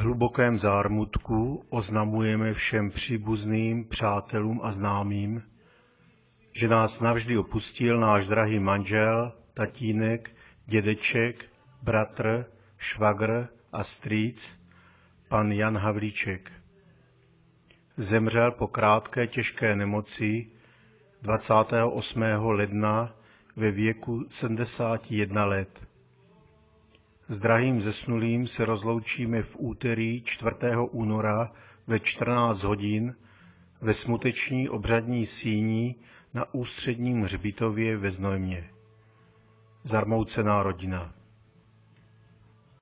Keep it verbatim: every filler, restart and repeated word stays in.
hlubokém zármutku oznamujeme všem příbuzným, přátelům a známým, že nás navždy opustil náš drahý manžel, tatínek, dědeček, bratr, švagr a strýc, pan Jan Havlíček. Zemřel po krátké těžké nemoci dvacátého osmého ledna ve věku sedmdesáti jednoho let. S drahým zesnulým se rozloučíme v úterý čtvrtého února ve čtrnáct hodin ve smuteční obřadní síni na ústředním hřbitově ve Znojmě. Zarmoucená rodina.